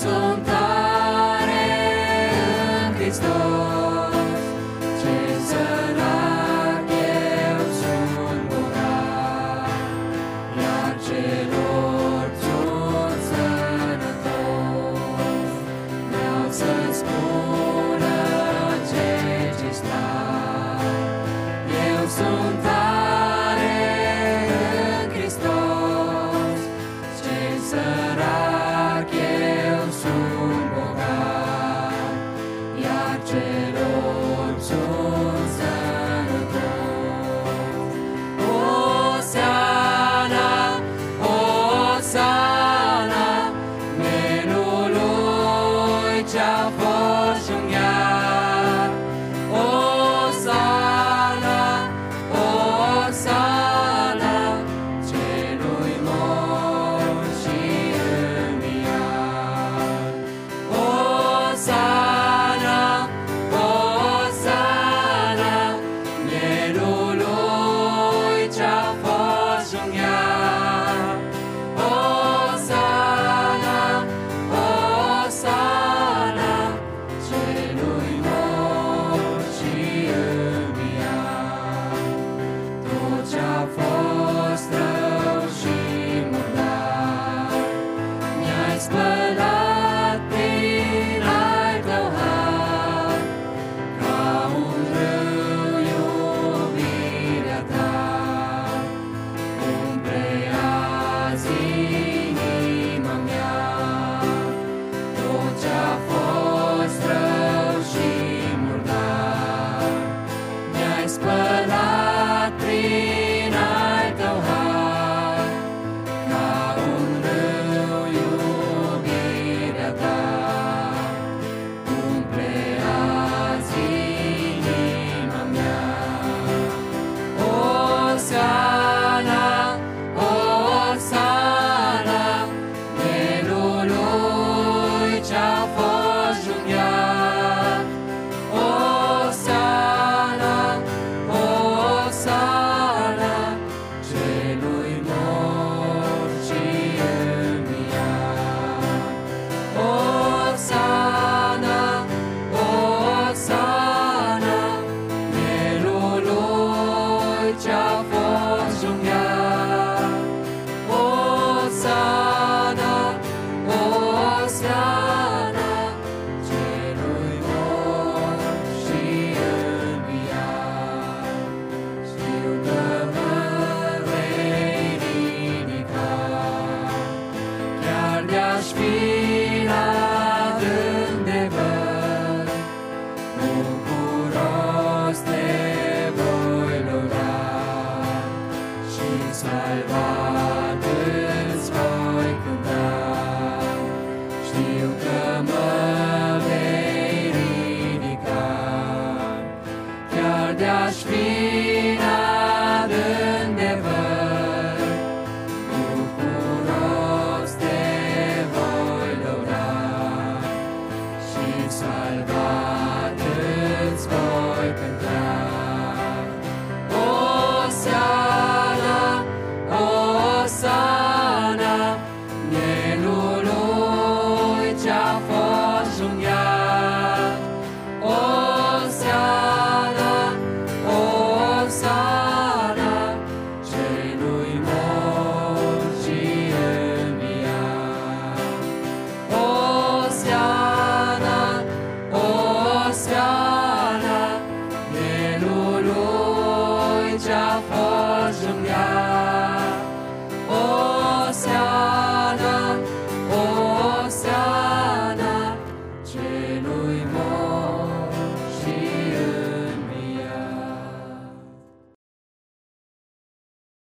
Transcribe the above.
sunt tare în Hristos, cel sărac eu sunt bogat, iar cel orb sunt sănătos. Vreau să-ți spună cei ce stai, eu sunt tare în Hristos, cel sărac eu sunt bogat, iar cel orb sunt sănătos. Osana, Osana, mielului ce-a fost junghiat. Osana, Osana, celui mort și înviat. Osana, Osana, mielului ce-a fost junghiat. Osana, Osana, celui mort și înviat. Tot ce-a fost rău și murdar, mi-ai spălat prin al tău har, ca un râu iubirea ta, umple azi inima mea. Tot ce-a fost rău și murdar, mi-ai spălat prin al tău har, ca un râu iubirea ta, umple azi inima mea. Osana, Osana, mielului ce-a fost junghiat. Osana, Osana, celui mort și înviat. Osana, Osana, mielului ce-a fost junghiat. Osana, Osana, celui mort și înviat. Știu că mă vei ridica, chiar de-aș fi adânc de văr, bucuros te voi lăuda și salvat îți voi cânta. Știu că mă vei ridica, chiar de-aș fi adânc de văr, bucuros te voi lăuda și salvat